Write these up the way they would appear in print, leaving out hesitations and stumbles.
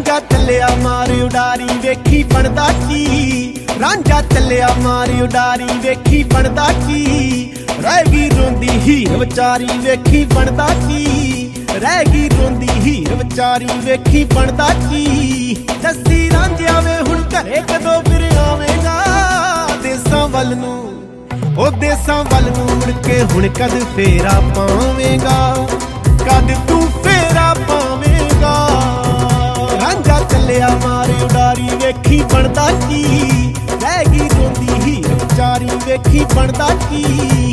ਰਾਂਝਾ ਚੱਲਿਆ ਮਾਰ ਉਡਾਰੀ ਵੇਖੀ ਬਣਦਾ ਕੀ। ਰਾਂਝਾ ਚੱਲਿਆ ਮਾਰ ਉਡਾਰੀ ਵੇਖੀ ਬਣਦਾ ਕੀ। ਰਹਿ ਗਈ ਰੋਂਦੀ ਹੀਰ ਵਿਚਾਰੀ ਵੇਖੀ ਬਣਦਾ ਕੀ। ਰਹਿ ਗਈ ਰੋਂਦੀ ਹੀਰ ਵਿਚਾਰੀ ਵੇਖੀ ਬਣਦਾ ਕੀ। ਜੱਸੀ ਰਾਂਝਿਆ ਵੇ ਹੁਣ ਘਰੇ ਕਦੋਂ ਫਿਰ ਆਵੇਂਗਾ। ਦੇਸਾਂ ਵੱਲ ਨੂੰ ਉਹ ਦੇਸਾਂ ਵੱਲ ਨੂੰ ਮੁੜ ਕੇ ਹੁਣ ਕਦ ਫੇਰਾ ਪਾਵੇਂਗਾ। ਕਦ ਤੂੰ ਫੇਰਾ ਪਾਵੇਂਗਾ। ਰਾਂਝਾ ਚੱਲਿਆ ਮਾਰ ਉਡਾਰੀ ਵੇਖੀ ਬਣਦਾ ਕੀ। ਰਹਿ ਗਈ ਰੋਂਦੀ ਹੀਰ ਵਿਚਾਰੀ ਵੇਖੀ ਬਣਦਾ ਕੀ।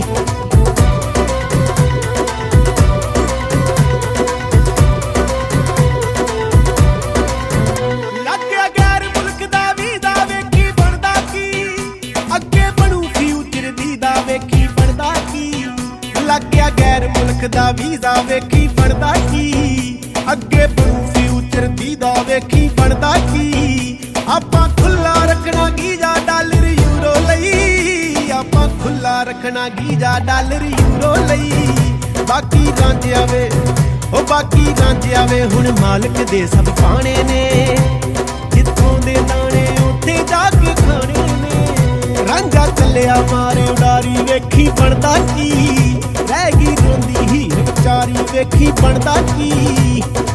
ਲੱਗਿਆ ਗੈਰ ਮੁਲਕ ਦਾ ਵੀਜ਼ਾ ਵੇਖੀ ਬਣਦਾ ਕੀ। ਅੱਗੇ ਬਣੂ ਫਿਊਚਰ ਦੀ ਦਾ ਵੇਖੀ ਬਣਦਾ ਕੀ। ਲੱਗਿਆ ਗੈਰ ਮੁਲਕ ਦਾ ਵੀਜ਼ਾ ਵੇਖੀ ਬਣਦਾ ਕੀ। ਅੱਗੇ ਬਣੂ ਫਿਊਚਰ ਦੀ ਦਾ ਵੇਖੀ ਬਣਦਾ ਕੀ। ਆਪਾਂ ਖੁੱਲਾ ਰੱਖਣਾ ਗੀਜ਼ਾ ਡਾਲਰ ਯੂਰੋ ਲਈ। ਆਪਾਂ ਖੁੱਲਾ ਰੱਖਣਾ ਗੀਜ਼ਾ ਡਾਲਰ ਯੂਰੋ ਲਈ। ਬਾਕੀ ਰਾਂਝਿਆ ਵੇ ਉਹ ਬਾਕੀ ਰਾਂਝਿਆ ਵੇ ਹੁਣ ਮਾਲਕ ਦੇ ਸਭ ਪਾਣੇ ਨੇ। ਜਿੱਥੋਂ ਦੇ ਦਾਣੇ ਉੱਥੇ ਜਾ ਕੇ ਖਾਣੇ ਨੇ। ਰਾਂਝਾ ਚੱਲਿਆ ਮਾਰ ਉਡਾਰੀ ਵੇਖੀ ਬਣਦਾ ਕੀ। ਰਹਿ ਗਈ ਰੋਂਦੀ ਹੀਰ ਵਿਚਾਰੀ ਵੇਖੀ ਬਣਦਾ ਕੀ।